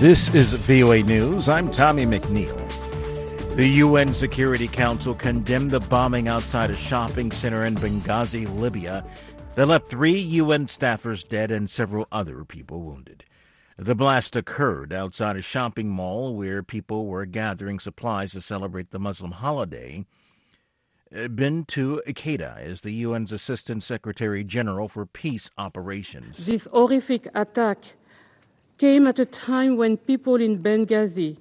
This is VOA News. I'm Tommy McNeil. The UN Security Council condemned the bombing outside a shopping center in Benghazi, Libya, that left 3 UN staffers dead and several other people wounded. The blast occurred outside a shopping mall where people were gathering supplies to celebrate the Muslim holiday. Bintu Keita is the UN's Assistant Secretary General for Peace Operations. This horrific attack came at a time when people in Benghazi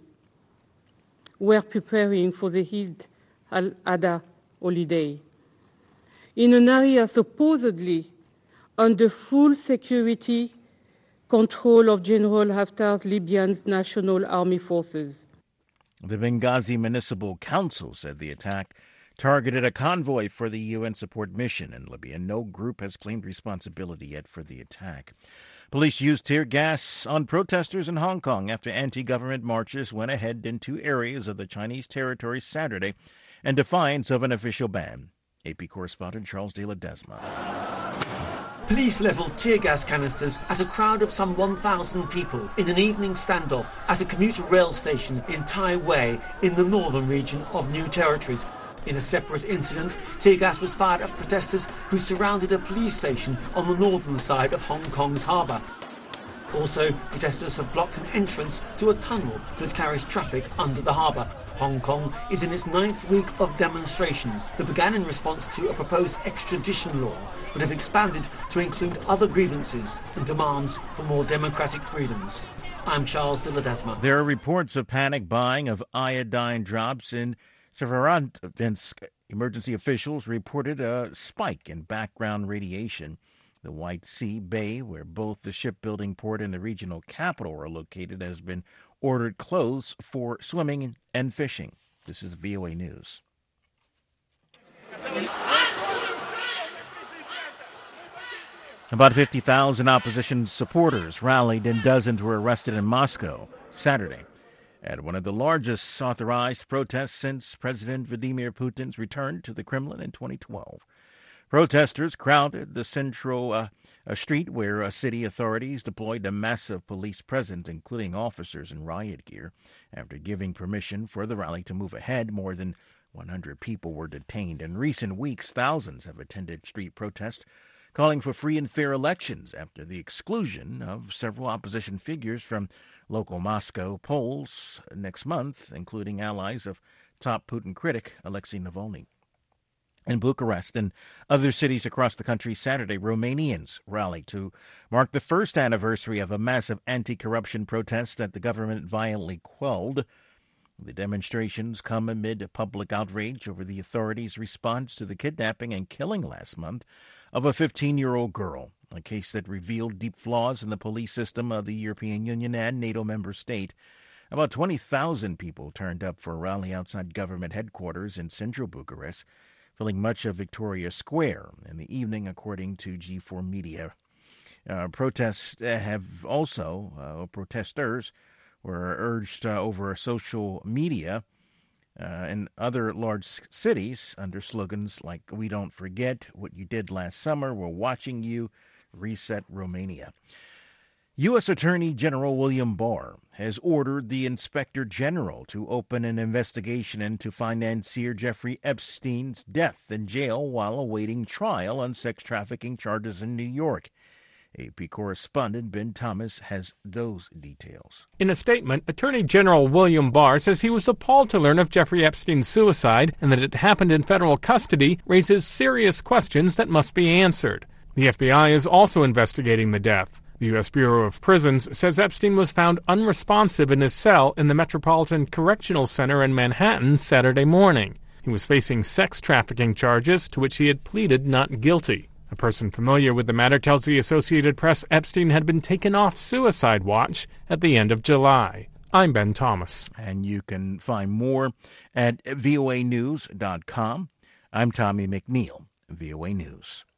were preparing for the Eid al-Adha holiday in an area supposedly under full security control of General Haftar's Libyan National Army forces. The Benghazi Municipal Council said the attack targeted a convoy for the UN support mission in Libya. No group has claimed responsibility yet for the attack. Police used tear gas on protesters in Hong Kong after anti-government marches went ahead in 2 areas of the Chinese territory Saturday in defiance of an official ban. AP correspondent Charles de Ledesma. Police levelled tear gas canisters at a crowd of some 1,000 people in an evening standoff at a commuter rail station in Tai Wei in the northern region of New Territories. In a separate incident, tear gas was fired at protesters who surrounded a police station on the northern side of Hong Kong's harbour. Also, protesters have blocked an entrance to a tunnel that carries traffic under the harbour. Hong Kong is in its 9th week of demonstrations that began in response to a proposed extradition law, but have expanded to include other grievances and demands for more democratic freedoms. I'm Charles de Ledesma. There are reports of panic buying of iodine drops in Severodvinsk. Emergency officials reported a spike in background radiation. The White Sea Bay, where both the shipbuilding port and the regional capital are located, has been ordered closed for swimming and fishing. This is VOA News. About 50,000 opposition supporters rallied and dozens were arrested in Moscow Saturday at one of the largest authorized protests since President Vladimir Putin's return to the Kremlin in 2012. Protesters crowded the central street where city authorities deployed a massive police presence, including officers in riot gear. After giving permission for the rally to move ahead, more than 100 people were detained. In recent weeks, thousands have attended street protests calling for free and fair elections after the exclusion of several opposition figures from local Moscow polls next month, including allies of top Putin critic Alexei Navalny. In Bucharest and other cities across the country Saturday, Romanians rallied to mark the first anniversary of a massive anti-corruption protest that the government violently quelled. The demonstrations come amid public outrage over the authorities' response to the kidnapping and killing last month of a 15-year-old girl, a case that revealed deep flaws in the police system of the European Union and NATO member state. About 20,000 people turned up for a rally outside government headquarters in central Bucharest, filling much of Victoria Square in the evening, according to G4 Media. Protesters were urged over social media in other large cities under slogans like "We don't forget what you did last summer, we're watching you, reset Romania." U.S. Attorney General William Barr has ordered the Inspector General to open an investigation into financier Jeffrey Epstein's death in jail while awaiting trial on sex trafficking charges in New York. AP correspondent Ben Thomas has those details. In a statement, Attorney General William Barr says he was appalled to learn of Jeffrey Epstein's suicide and that it happened in federal custody raises serious questions that must be answered. The FBI is also investigating the death. The U.S. Bureau of Prisons says Epstein was found unresponsive in his cell in the Metropolitan Correctional Center in Manhattan Saturday morning. He was facing sex trafficking charges to which he had pleaded not guilty. A person familiar with the matter tells the Associated Press Epstein had been taken off suicide watch at the end of July. I'm Ben Thomas. And you can find more at voanews.com. I'm Tommy McNeil, VOA News.